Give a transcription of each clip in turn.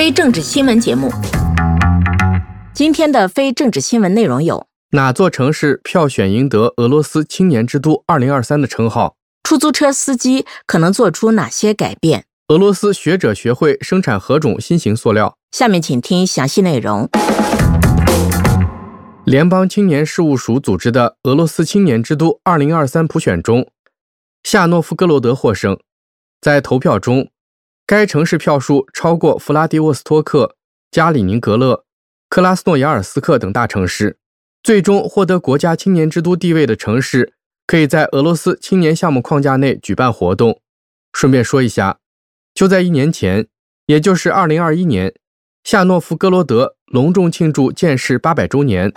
非政治新闻节目。今天的非政治新闻内容有： 哪座城市票选赢得俄罗斯青年之都2023的称号？ 出租车司机可能做出哪些改变？ 俄罗斯学者学会生产何种新型塑料？ 下面请听详细内容。 联邦青年事务署组织的俄罗斯青年之都2023普选中，夏诺夫哥罗德获胜。在投票中，该城市票数超过弗拉迪沃斯托克、加里宁格勒、克拉斯诺亚尔斯克等大城市。最终获得国家青年之都地位的城市，可以在俄罗斯青年项目框架内举办活动。顺便说一下，就在1年前，也就是2021年，夏诺夫哥罗德隆重庆祝建市800周年。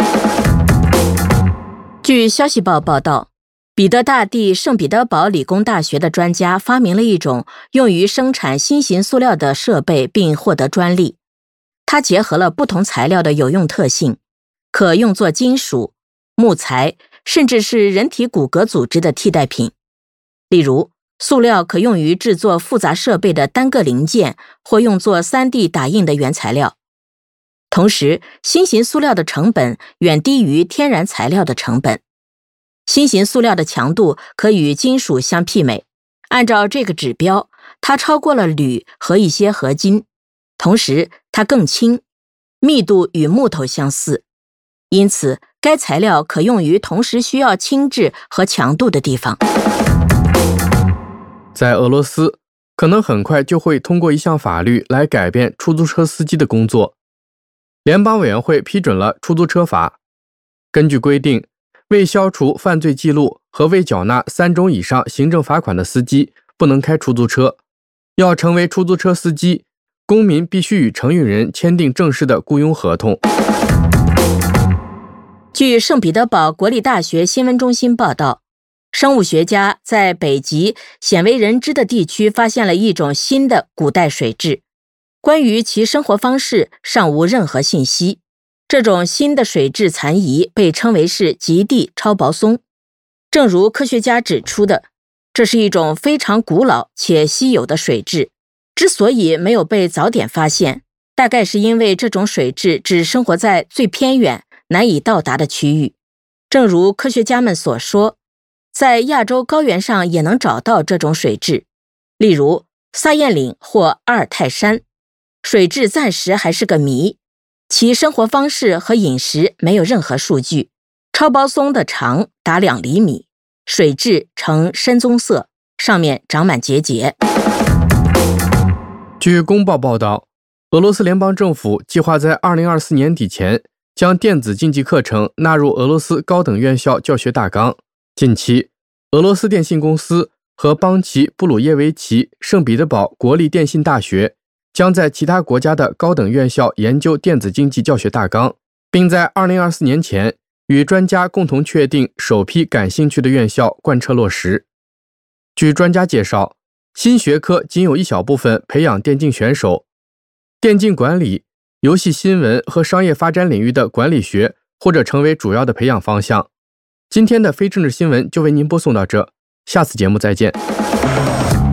据消息报报道，彼得大帝圣彼得堡理工大学的专家发明了一种用于生产新型塑料的设备，并获得专利。它结合了不同材料的有用特性，可用作金属、木材，甚至是人体骨骼组织的替代品。例如，塑料可用于制作复杂设备的单个零件，或用作 3D 打印的原材料。同时，新型塑料的成本远低于天然材料的成本。新型塑料的强度可与金属相媲美，按照这个指标，它超过了铝和一些合金。同时，它更轻，密度与木头相似，因此该材料可用于同时需要轻质和强度的地方。 在俄罗斯，可能很快就会通过一项法律来改变出租车司机的工作。联邦委员会批准了出租车法。根据规定，未消除犯罪记录和未缴纳3种以上行政罚款的司机不能开出租车。要成为出租车司机，公民必须与承运人签订正式的雇佣合同。 据圣彼得堡国立大学新闻中心报道，生物学家在北极鲜为人知的地区发现了一种新的古代水蛭，关于其生活方式尚无任何信息。这种新的水蛭残遗被称为是极地超薄松。正如科学家指出的，这是一种非常古老且稀有的水蛭。之所以没有被早点发现，大概是因为这种水蛭只生活在最偏远、难以到达的区域。正如科学家们所说，在亚洲高原上也能找到这种水蛭，例如撒燕岭或阿尔泰山。水蛭暂时还是个谜，其生活方式和饮食没有任何数据。超薄松的长达2厘米，水蛭呈深棕色，上面长满结节。 据公报报道，俄罗斯联邦政府计划在2024年底前将电子竞技课程纳入俄罗斯高等院校教学大纲。近期，俄罗斯电信公司和邦奇布鲁耶维奇圣彼得堡国立电信大学将在其他国家的高等院校研究电子竞技教学大纲，并在2024年前与专家共同确定首批感兴趣的院校贯彻落实。据专家介绍，新学科仅有一小部分培养电竞选手，电竞管理、游戏新闻和商业发展领域的管理学或者成为主要的培养方向。今天的非政治新闻就为您播送到这，下次节目再见。